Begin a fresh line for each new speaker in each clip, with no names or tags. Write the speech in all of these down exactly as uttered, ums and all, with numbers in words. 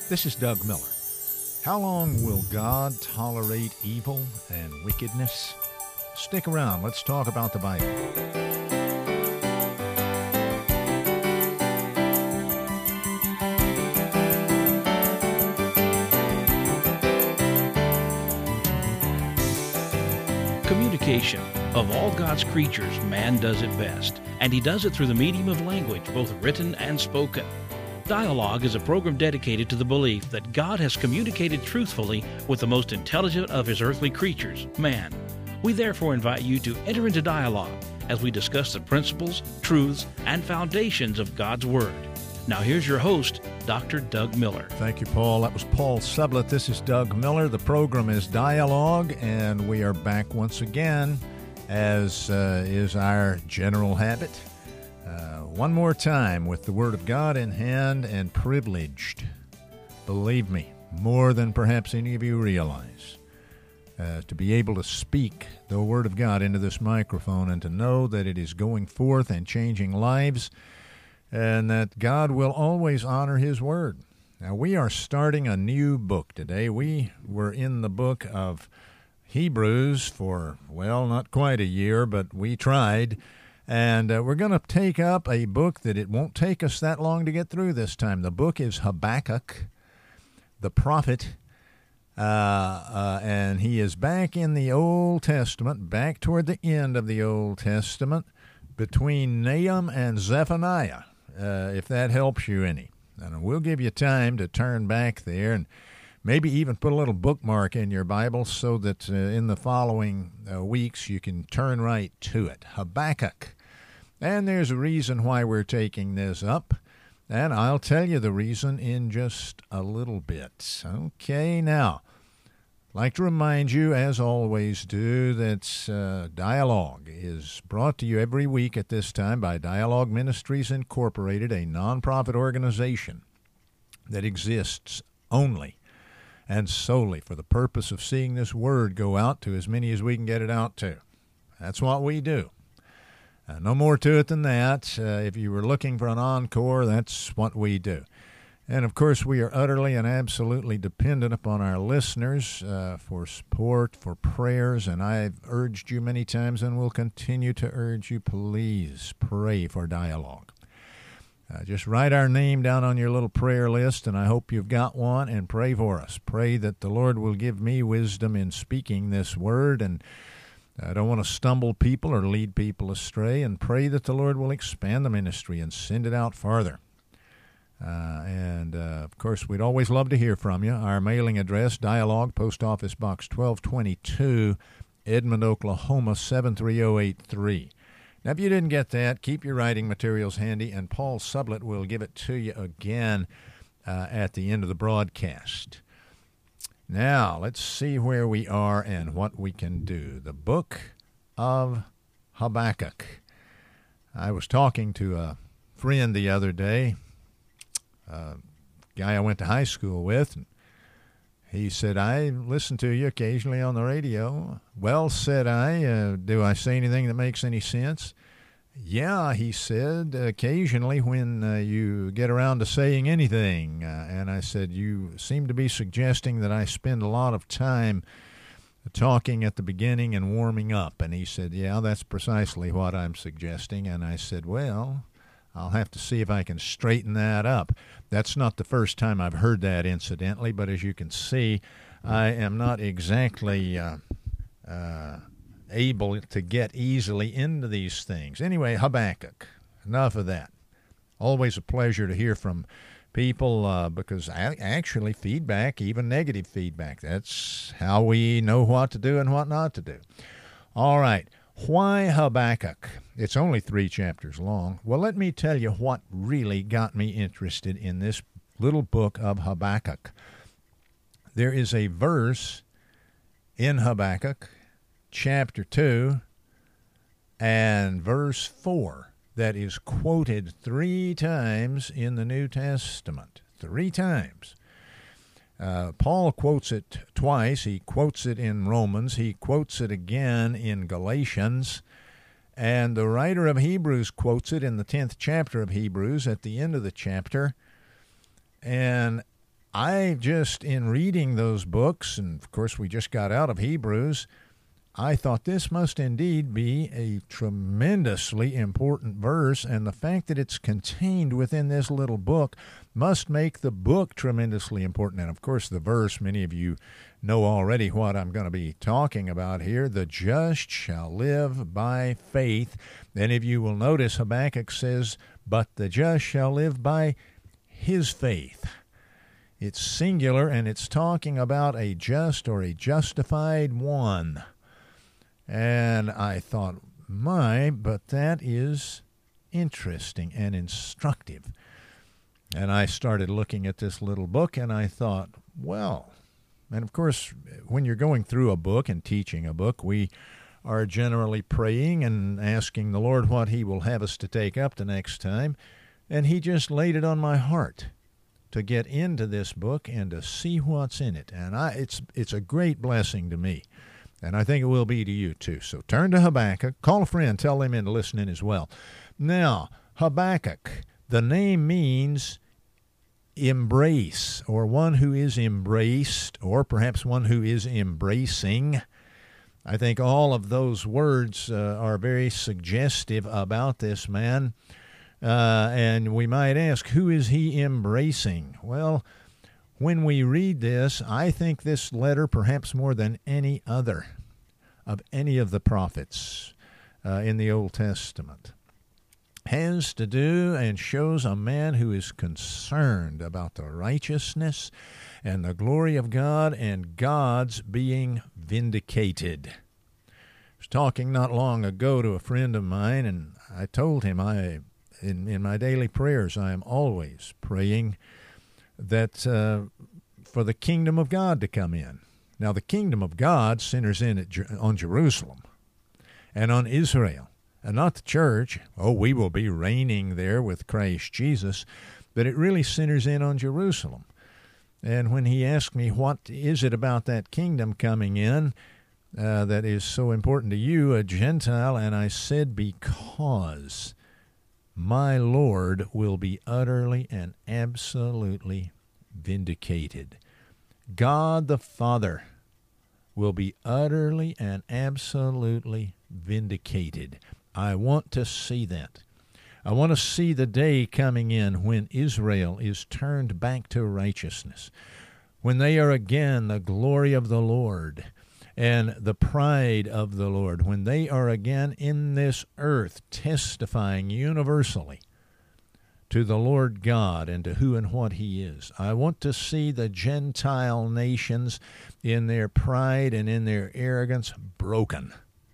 This is Doug Miller. How long will God tolerate evil and wickedness? Stick around. Let's talk about the Bible.
Communication. Of all God's creatures, man does it best, and he does it through the medium of language, both written and spoken. Dialogue is a program dedicated to the belief that God has communicated truthfully with the most intelligent of his earthly creatures, man. We therefore invite you to enter into dialogue as we discuss the principles, truths, and foundations of God's Word. Now here's your host, Doctor Doug Miller.
Thank you, Paul. That was Paul Sublett. This is Doug Miller. The program is Dialogue, and we are back once again, as uh, is our general habit. Uh, one more time with the Word of God in hand and privileged, believe me, more than perhaps any of you realize, uh, to be able to speak the Word of God into this microphone and to know that it is going forth and changing lives, and that God will always honor His Word. Now, we are starting a new book today. We were in the book of Hebrews for, well, not quite a year, but we tried. And uh, we're going to take up a book that it won't take us that long to get through this time. The book is Habakkuk, the prophet, uh, uh, and he is back in the Old Testament, back toward the end of the Old Testament, between Nahum and Zephaniah. Uh, if that helps you any. And we'll give you time to turn back there and maybe even put a little bookmark in your Bible so that uh, in the following uh, weeks you can turn right to it. Habakkuk. And there's a reason why we're taking this up, and I'll tell you the reason in just a little bit. Okay, now, I'd like to remind you, as always do, that uh, Dialogue is brought to you every week at this time by Dialogue Ministries Incorporated, a nonprofit organization that exists only and solely for the purpose of seeing this word go out to as many as we can get it out to. That's what we do. Uh, no more to it than that. Uh, if you were looking for an encore, that's what we do. And, of course, we are utterly and absolutely dependent upon our listeners uh, for support, for prayers, and I've urged you many times and will continue to urge you, please pray for Dialogue. Uh, just write our name down on your little prayer list, and I hope you've got one, and pray for us. Pray that the Lord will give me wisdom in speaking this word, and I don't want to stumble people or lead people astray, and pray that the Lord will expand the ministry and send it out farther. Uh, and, uh, of course, we'd always love to hear from you. Our mailing address, Dialogue, Post Office Box twelve twenty-two, Edmond, Oklahoma, seven three zero eight three. Now, if you didn't get that, keep your writing materials handy, and Paul Sublett will give it to you again uh, at the end of the broadcast. Now, let's see where we are and what we can do. The book of Habakkuk. I was talking to a friend the other day, a guy I went to high school with, and he said, I listen to you occasionally on the radio. Well, said I, uh, do I say anything that makes any sense? Yeah, he said, occasionally when uh, you get around to saying anything. Uh, and I said, you seem to be suggesting that I spend a lot of time talking at the beginning and warming up. And he said, yeah, that's precisely what I'm suggesting. And I said, well, I'll have to see if I can straighten that up. That's not the first time I've heard that, incidentally, but as you can see, I am not exactly uh, uh, able to get easily into these things. Anyway, Habakkuk, enough of that. Always a pleasure to hear from people uh, because actually feedback, even negative feedback, that's how we know what to do and what not to do. All right. Why Habakkuk? It's only three chapters long. Well, let me tell you what really got me interested in this little book of Habakkuk. There is a verse in Habakkuk, chapter two, and verse four, that is quoted three times in the New Testament. Three times. Uh, Paul quotes it twice. He quotes it in Romans. He quotes it again in Galatians. And the writer of Hebrews quotes it in the tenth chapter of Hebrews at the end of the chapter. And I just, in reading those books, and of course we just got out of Hebrews, I thought this must indeed be a tremendously important verse, and the fact that it's contained within this little book must make the book tremendously important. And of course the verse, many of you know already what I'm going to be talking about here. The just shall live by faith. And if you will notice, Habakkuk says, but the just shall live by his faith. It's singular, and it's talking about a just or a justified one. And I thought, my, but that is interesting and instructive. And I started looking at this little book, and I thought, well, and of course, when you're going through a book and teaching a book, we are generally praying and asking the Lord what he will have us to take up the next time. And he just laid it on my heart to get into this book and to see what's in it. And I, it's it's a great blessing to me. And I think it will be to you too. So turn to Habakkuk, call a friend, tell them in to listen in as well. Now, Habakkuk, the name means embrace, or one who is embraced, or perhaps one who is embracing. I think all of those words uh, are very suggestive about this man. Uh, and we might ask, who is he embracing? Well, when we read this, I think this letter, perhaps more than any other of any of the prophets uh, in the Old Testament, has to do and shows a man who is concerned about the righteousness and the glory of God and God's being vindicated. I was talking not long ago to a friend of mine, and I told him I... In, in my daily prayers, I am always praying that uh, for the kingdom of God to come in. Now, the kingdom of God centers in at, on Jerusalem and on Israel, and not the church. Oh, we will be reigning there with Christ Jesus, but it really centers in on Jerusalem. And when he asked me, what is it about that kingdom coming in uh, that is so important to you, a Gentile? And I said, because my Lord will be utterly and absolutely vindicated. God the Father will be utterly and absolutely vindicated. I want to see that. I want to see the day coming in when Israel is turned back to righteousness, when they are again the glory of the Lord and the pride of the Lord, when they are again in this earth testifying universally to the Lord God and to who and what he is. I want to see the Gentile nations in their pride and in their arrogance broken.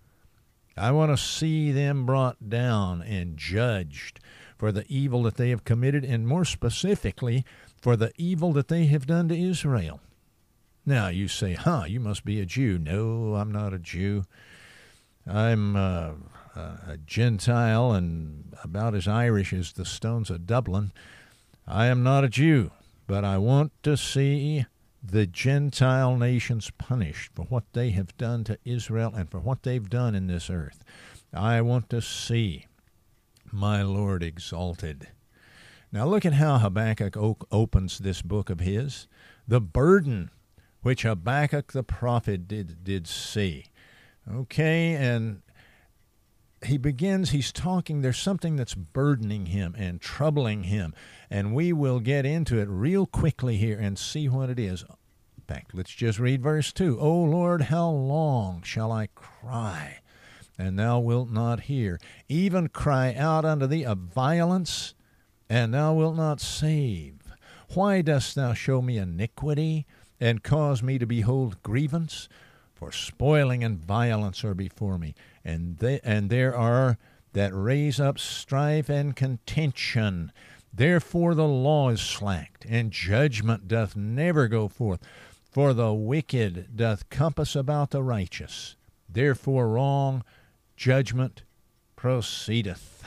I want to see them brought down and judged for the evil that they have committed, and more specifically, for the evil that they have done to Israel. Now, you say, huh, you must be a Jew. No, I'm not a Jew. I'm uh, a Gentile and about as Irish as the stones of Dublin. I am not a Jew, but I want to see the Gentile nations punished for what they have done to Israel and for what they've done in this earth. I want to see my Lord exalted. Now, look at how Habakkuk opens this book of his. The burden which Habakkuk the prophet did did see. Okay, and he begins, he's talking, there's something that's burdening him and troubling him, and we will get into it real quickly here and see what it is. In fact, let's just read verse two. O Lord, how long shall I cry, and thou wilt not hear? Even cry out unto thee of violence, and thou wilt not save. Why dost thou show me iniquity, and cause me to behold grievance? For spoiling and violence are before me, and they, and there are that raise up strife and contention. Therefore the law is slacked, and judgment doth never go forth. For the wicked doth compass about the righteous. Therefore wrong judgment proceedeth.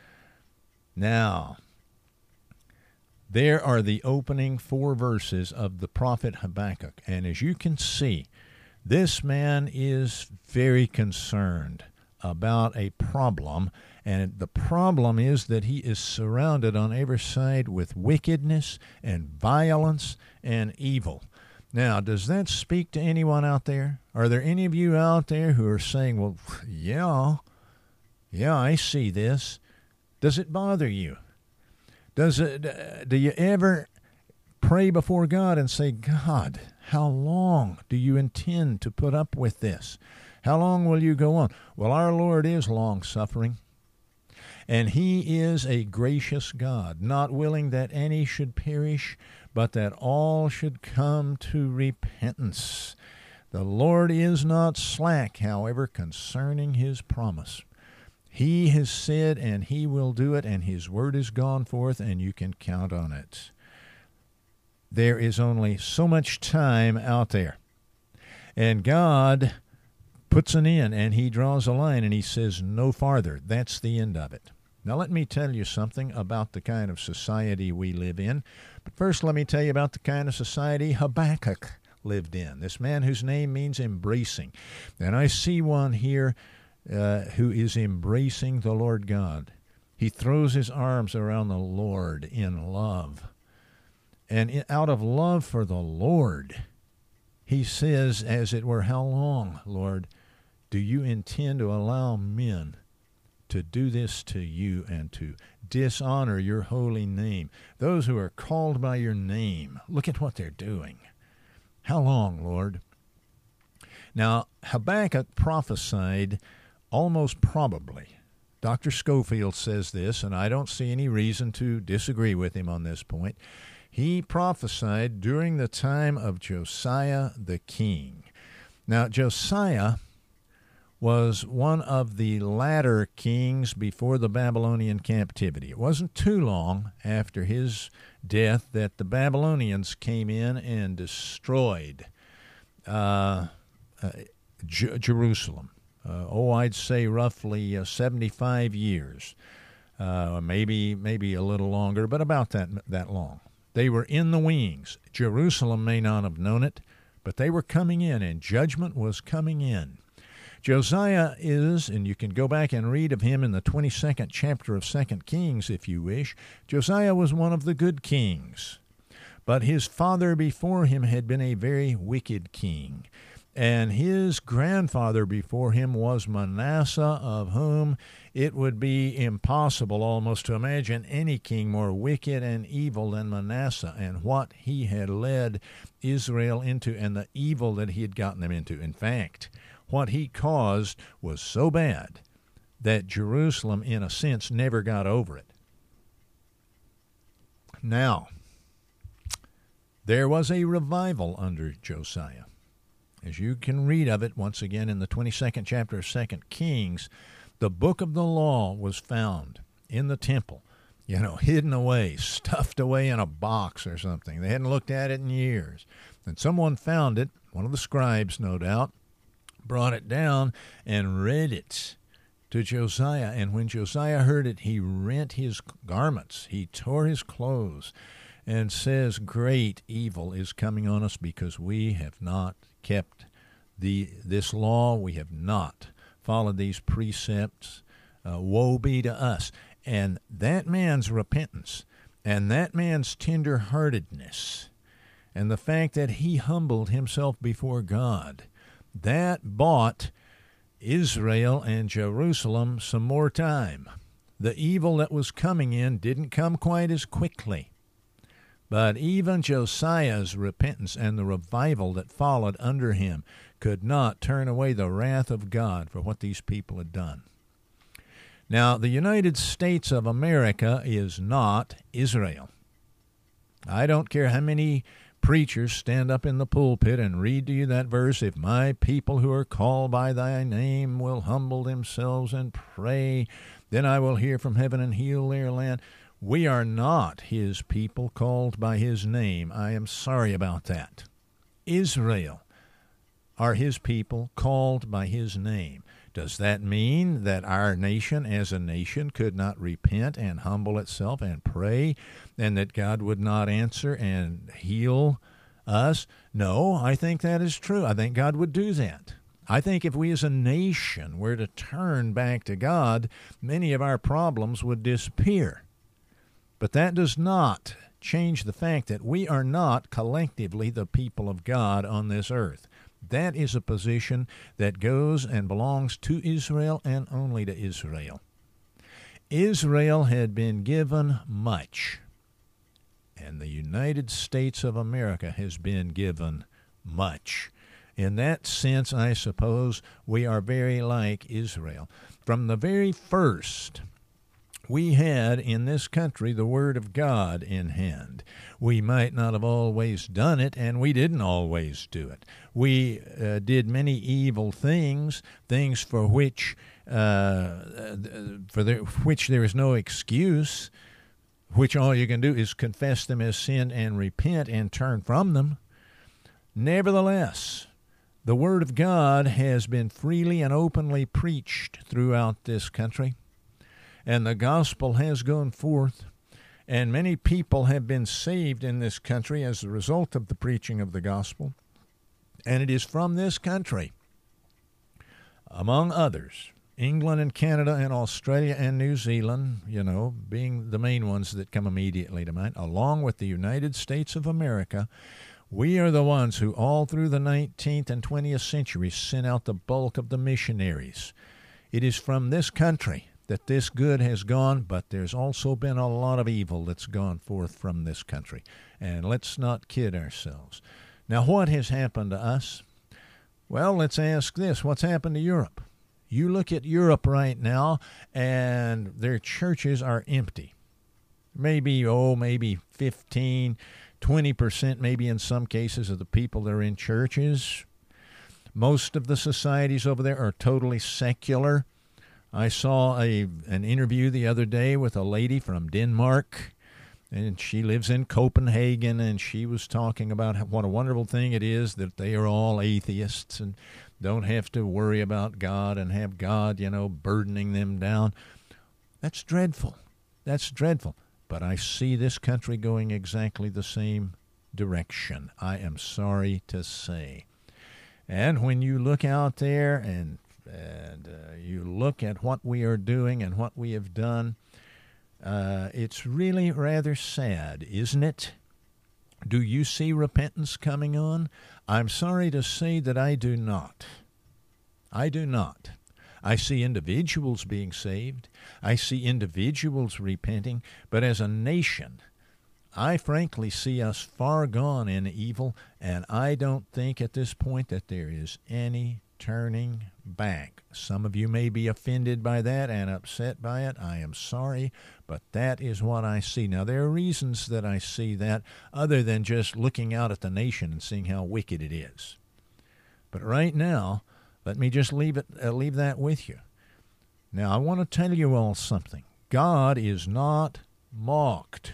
Now, there are the opening four verses of the prophet Habakkuk. And as you can see, this man is very concerned about a problem, and the problem is that he is surrounded on every side with wickedness and violence and evil. Now, does that speak to anyone out there? Are there any of you out there who are saying, well, yeah, yeah, I see this. Does it bother you? Does it? Do you ever pray before God and say, God, how long do you intend to put up with this? How long will you go on? Well, our Lord is long-suffering, and he is a gracious God, not willing that any should perish, but that all should come to repentance. The Lord is not slack, however, concerning his promise. He has said, and he will do it, and his word is gone forth, and you can count on it. There is only so much time out there. And God puts an end, and he draws a line, and he says, no farther. That's the end of it. Now, let me tell you something about the kind of society we live in. But first, let me tell you about the kind of society Habakkuk lived in, this man whose name means embracing. And I see one here uh, who is embracing the Lord God. He throws his arms around the Lord in love. And out of love for the Lord, he says, as it were, how long, Lord, do you intend to allow men to do this to you and to dishonor your holy name? Those who are called by your name, look at what they're doing. How long, Lord? Now, Habakkuk prophesied almost probably. Doctor Schofield says this, and I don't see any reason to disagree with him on this point. He prophesied during the time of Josiah the king. Now, Josiah was one of the latter kings before the Babylonian captivity. It wasn't too long after his death that the Babylonians came in and destroyed uh, uh, J- Jerusalem. Uh, oh, I'd say roughly uh, seventy-five years, uh, maybe maybe a little longer, but about that that long. They were in the wings. Jerusalem may not have known it, but they were coming in, and judgment was coming in. Josiah is, and you can go back and read of him in the twenty-second chapter of Second Kings if you wish, Josiah was one of the good kings. But his father before him had been a very wicked king. And his grandfather before him was Manasseh, of whom it would be impossible almost to imagine any king more wicked and evil than Manasseh, and what he had led Israel into and the evil that he had gotten them into. In fact, what he caused was so bad that Jerusalem, in a sense, never got over it. Now, there was a revival under Josiah. As you can read of it once again in the twenty-second chapter of Second Kings, the book of the law was found in the temple, you know, hidden away, stuffed away in a box or something. They hadn't looked at it in years. And someone found it, one of the scribes, no doubt, brought it down and read it to Josiah. And when Josiah heard it, he rent his garments, he tore his clothes, and says, great evil is coming on us because we have not kept the this law. We have not followed these precepts. Uh, woe be to us. And that man's repentance and that man's tender-heartedness and the fact that he humbled himself before God, that bought Israel and Jerusalem some more time. The evil that was coming in didn't come quite as quickly. But even Josiah's repentance and the revival that followed under him could not turn away the wrath of God for what these people had done. Now, the United States of America is not Israel. I don't care how many preachers stand up in the pulpit and read to you that verse, if my people who are called by thy name will humble themselves and pray, then I will hear from heaven and heal their land. We are not his people called by his name. I am sorry about that. Israel are his people called by his name. Does that mean that our nation as a nation could not repent and humble itself and pray, and that God would not answer and heal us? No, I think that is true. I think God would do that. I think if we as a nation were to turn back to God, many of our problems would disappear. But that does not change the fact that we are not collectively the people of God on this earth. That is a position that goes and belongs to Israel and only to Israel. Israel had been given much, and the United States of America has been given much. In that sense, I suppose, we are very like Israel. From the very first, we had in this country the Word of God in hand. We might not have always done it, and we didn't always do it. We uh, did many evil things, things for which uh, for the, which there is no excuse, which all you can do is confess them as sin and repent and turn from them. Nevertheless, the Word of God has been freely and openly preached throughout this country, and the gospel has gone forth, and many people have been saved in this country as a result of the preaching of the gospel. And it is from this country, among others, England and Canada and Australia and New Zealand, you know, being the main ones that come immediately to mind, along with the United States of America, we are the ones who all through the nineteenth and twentieth centuries sent out the bulk of the missionaries. It is from this country that this good has gone, but there's also been a lot of evil that's gone forth from this country. And let's not kid ourselves. Now, what has happened to us? Well, let's ask this. What's happened to Europe? You look at Europe right now, and their churches are empty. Maybe, oh, maybe fifteen, twenty percent maybe in some cases of the people that are in churches. Most of the societies over there are totally secular. I saw a an interview the other day with a lady from Denmark, and she lives in Copenhagen, and she was talking about what a wonderful thing it is that they are all atheists and don't have to worry about God and have God, you know, burdening them down. That's dreadful. That's dreadful. But I see this country going exactly the same direction, I am sorry to say. And when you look out there and and uh, you look at what we are doing and what we have done, uh, it's really rather sad, isn't it? Do you see repentance coming on? I'm sorry to say that I do not. I do not. I see individuals being saved. I see individuals repenting. But as a nation, I frankly see us far gone in evil, and I don't think at this point that there is any turning back. Some of you may be offended by that and upset by it. I am sorry, but that is what I see. Now, there are reasons that I see that other than just looking out at the nation and seeing how wicked it is. But right now, let me just leave it, uh, leave that with you. Now, I want to tell you all something. God is not mocked.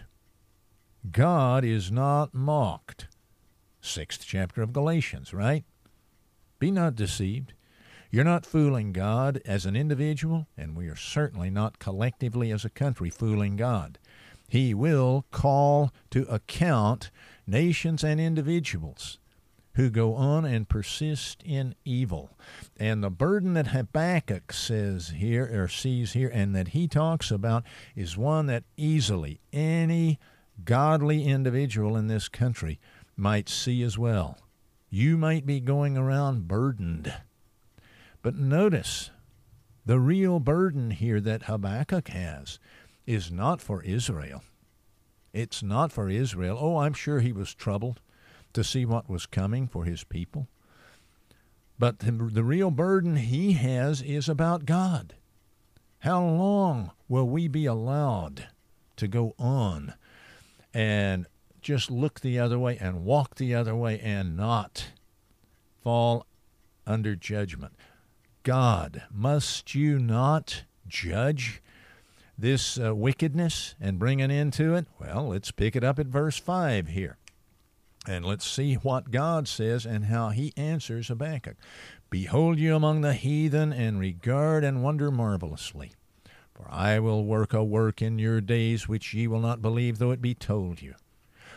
God is not mocked. Sixth chapter of Galatians, right? Be not deceived. You're not fooling God as an individual, and we are certainly not collectively as a country fooling God. He will call to account nations and individuals who go on and persist in evil. And the burden that Habakkuk says here, or sees here, and that he talks about is one that easily any godly individual in this country might see as well. You might be going around burdened. But notice, the real burden here that Habakkuk has is not for Israel. It's not for Israel. Oh, I'm sure he was troubled to see what was coming for his people. But the, the real burden he has is about God. How long will we be allowed to go on and just look the other way and walk the other way and not fall under judgment? God, must you not judge this uh, wickedness and bring an end to it? Well, let's pick it up at verse five here. And let's see what God says and how he answers Habakkuk. Behold you among the heathen, and regard and wonder marvelously. For I will work a work in your days which ye will not believe, though it be told you.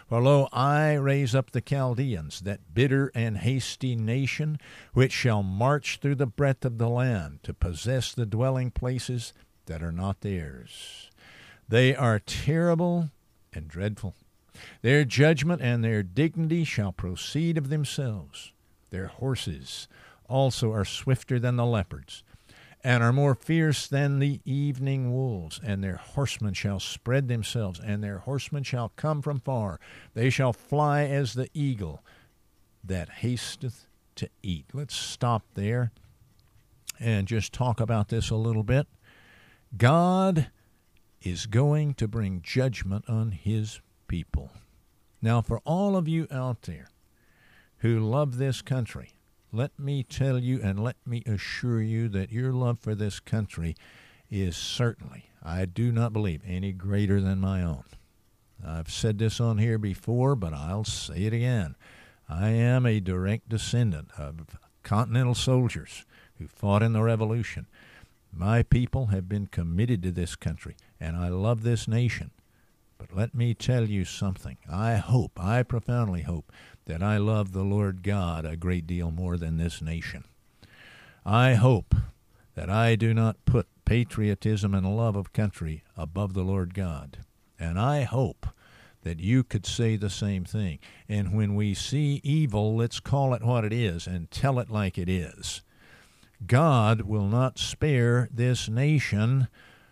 For lo, I raise up the Chaldeans, that bitter and hasty nation, which shall march through the breadth of the land, to possess the dwelling places that are not theirs. They are terrible and dreadful. Their judgment and their dignity shall proceed of themselves. Their horses also are swifter than the leopards, and are more fierce than the evening wolves. And their horsemen shall spread themselves, and their horsemen shall come from far. They shall fly as the eagle that hasteth to eat. Let's stop there and just talk about this a little bit. God is going to bring judgment on his people. Now, for all of you out there who love this country, let me tell you and let me assure you that your love for this country is certainly, I do not believe, any greater than my own. I've said this on here before, but I'll say it again. I am a direct descendant of Continental soldiers who fought in the Revolution. My people have been committed to this country, and I love this nation. But let me tell you something. I hope, I profoundly hope, that I love the Lord God a great deal more than this nation. I hope that I do not put patriotism and love of country above the Lord God. And I hope that you could say the same thing. And when we see evil, let's call it what it is and tell it like it is. God will not spare this nation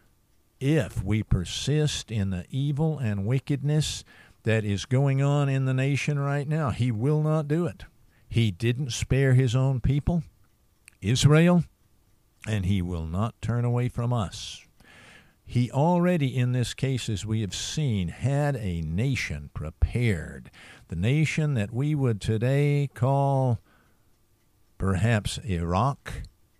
if we persist in the evil and wickedness that is going on in the nation right now. He will not do it. He didn't spare his own people, Israel, and he will not turn away from us. He already, in this case, as we have seen, had a nation prepared. The nation that we would today call perhaps Iraq.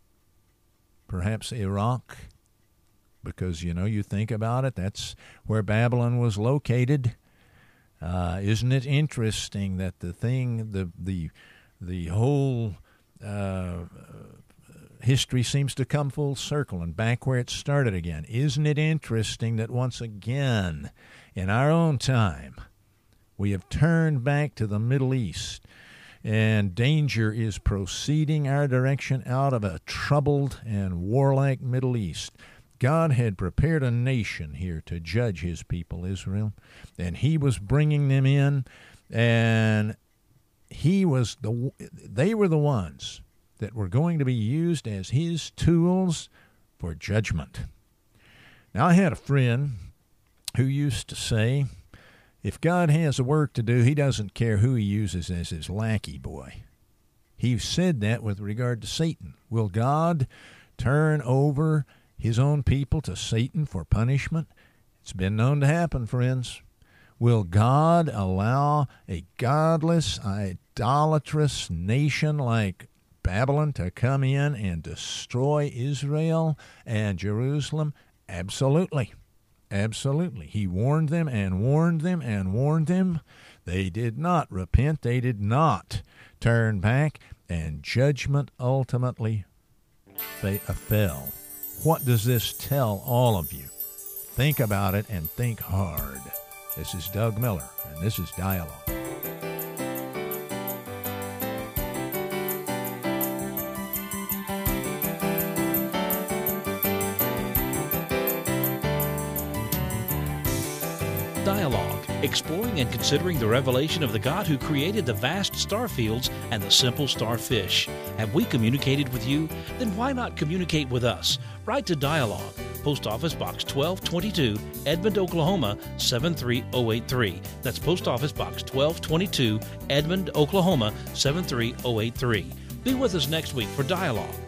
Perhaps Iraq. Because, you know, you think about it, that's where Babylon was located. Uh, isn't it interesting that the thing, the the the whole uh, history seems to come full circle and back where it started again? Isn't it interesting that once again, in our own time, we have turned back to the Middle East, and danger is proceeding our direction out of a troubled and warlike Middle East. God had prepared a nation here to judge his people, Israel, and he was bringing them in, and he was the they were the ones that were going to be used as his tools for judgment. Now, I had a friend who used to say, if God has a work to do, he doesn't care who he uses as his lackey boy. He said that with regard to Satan. Will God turn over his own people to Satan for punishment? It's been known to happen, friends. Will God allow a godless, idolatrous nation like Babylon to come in and destroy Israel and Jerusalem? Absolutely. Absolutely. He warned them and warned them and warned them. They did not repent. They did not turn back, and judgment ultimately fell. What does this tell all of you? Think about it and think hard. This is Doug Miller, and this is Dialogue.
Dialogue, exploring and considering the revelation of the God who created the vast star fields and the simple starfish. Have we communicated with you? Then why not communicate with us? Write to Dialogue, Post Office Box twelve twenty-two, Edmond, Oklahoma seven three zero eight three. That's Post Office Box twelve twenty-two, Edmond, Oklahoma seven three zero eight three. Be with us next week for Dialogue